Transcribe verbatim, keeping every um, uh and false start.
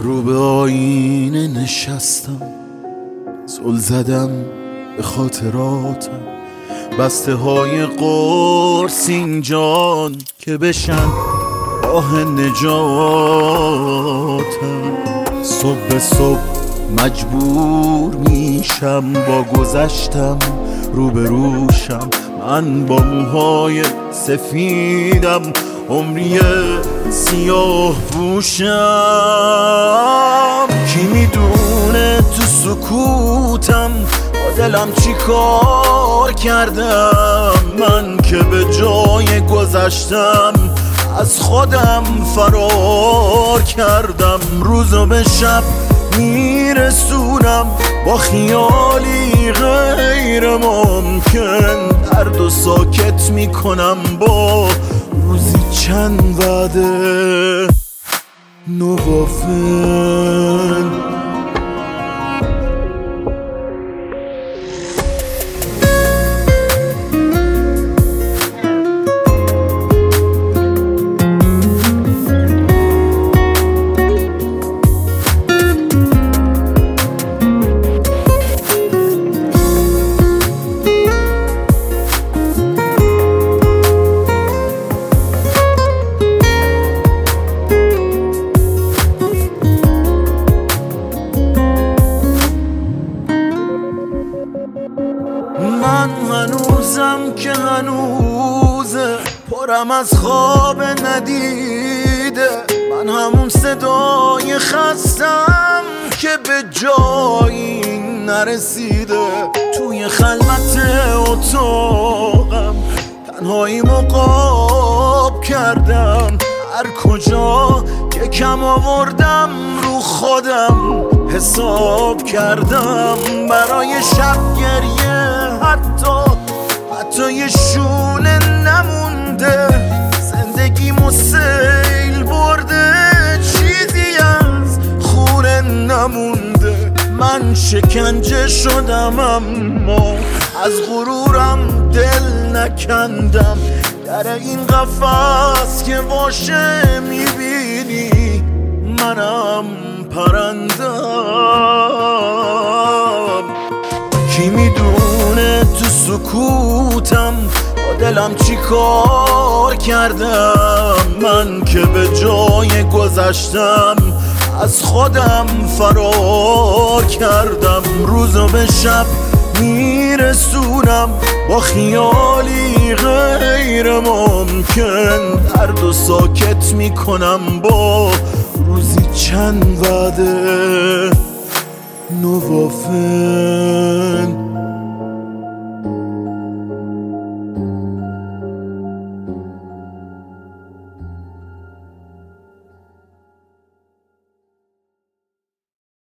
رو به آینه نشستم، زل زدم به خاطراتم، بسته های قرص اینجان که بشن راه نجاتم. صبح به صبح مجبور میشم با گذشتم روبروشم، من با موهای سفیدم عمری سیاه پوشم. کی میدونه تو سکوتم با دلم چی کار کردم، من که به جای گذشتم از خودم فرار کردم. روزو به شب میرسونم با خیالی غیر ممکن، درد و ساکت میکنم با روزی چند وعده نوافل. من هنوزم که هنوزه پرم از خواب ندیده، من همون صدای خستم که به جایی نرسیده. توی خلوت اتاقم تنهایی مقاب کردم، هر کجا که کم آوردم رو خودم حساب کردم. برای شب گریه حتی حتی یه شونه نمونده، زندگیمو سیل برده چیزی از خونه نمونده. من شکنجه شدم اما از غرورم دل نکندم، در این قفس که باشه میبینی منم پرندم. کی میدونه تو سکوتم با دلم چی کار کردم، من که به جای گذشتم از خودم فرار کردم. روزو به شب میرسونم با خیالی غیر ممکن، درد و ساکت میکنم با روزی چند وعده نوافل.